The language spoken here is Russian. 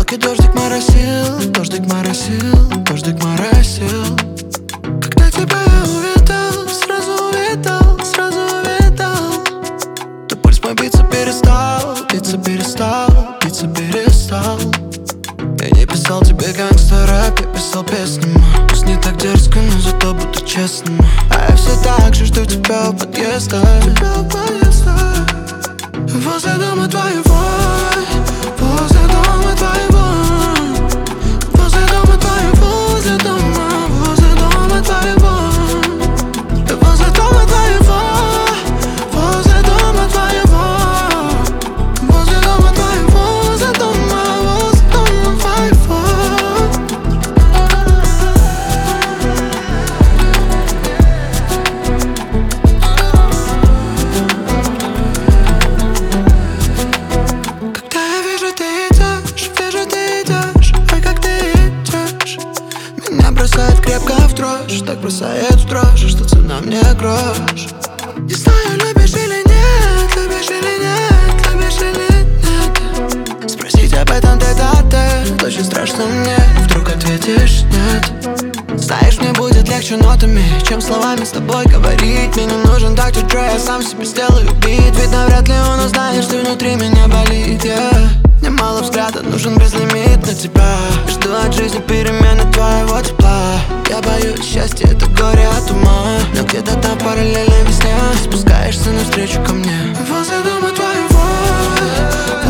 Только дождик моросил, дождик моросил, дождик моросил. Когда тебя я увидел, сразу увидел, сразу увидел. То пульс мой биться перестал, биться перестал, биться перестал. Я не писал тебе гангстер-рэп, я писал песни. Пусть не так дерзко, но зато буду честным. А я все так же жду тебя у подъезда, возле дома твоего, возле дома твоего, возле дома твоего, возле дома, возле дома твоего, возле дома твоего, возле дома твоего, возле дома твоего, возле дома, возле дома твоего. Бросает крепко в дрожь, так бросает в дрожь, что цена мне грош. Не знаю, любишь или нет, любишь или нет, любишь или нет. Спросить об этом тет-а-тет, очень страшно мне, вдруг ответишь нет. Знаешь, мне будет легче нотами, чем словами с тобой говорить. Мне не нужен доктор Dre, я сам себе сделаю бит. Ведь навряд ли он узнает, что внутри меня болит, Мне мало взгляда, нужен безлимит на тебя. Жду от жизни перемены твоего тепла. Я боюсь счастья, это горе от ума. Но где-то там параллельно весне спускаешься навстречу ко мне. Возле дома твоего,